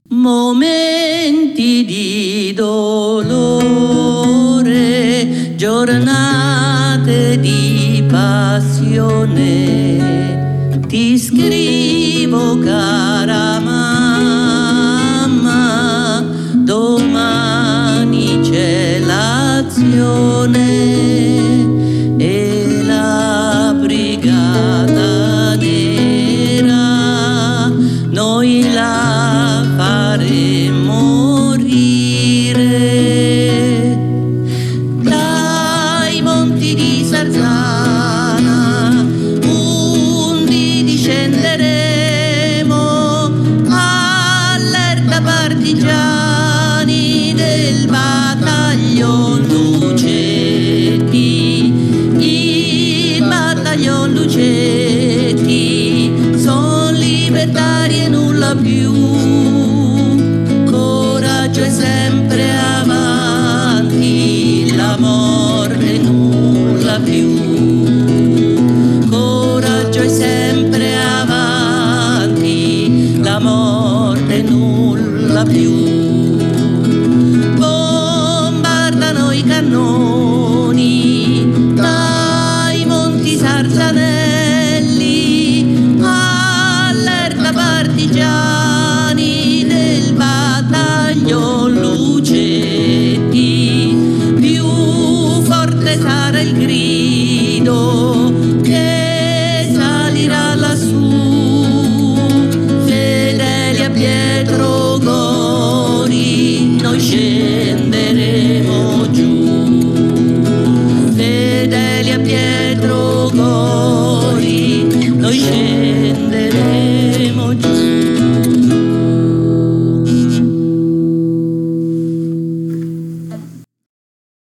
Momenti di dolore, giornate di passione, ti scrivo cara mamma, domani c'è l'azione e la brigata nera, noi la faremo morire. Dai monti di Sarzana 11 scenderemo, allerta partigiani del battaglion Lucetti. Il battaglion Lucetti son libertari e nulla più. Coraggio è sempre avanti, la morte nulla più. Coraggio è sempre avanti, la morte nulla più.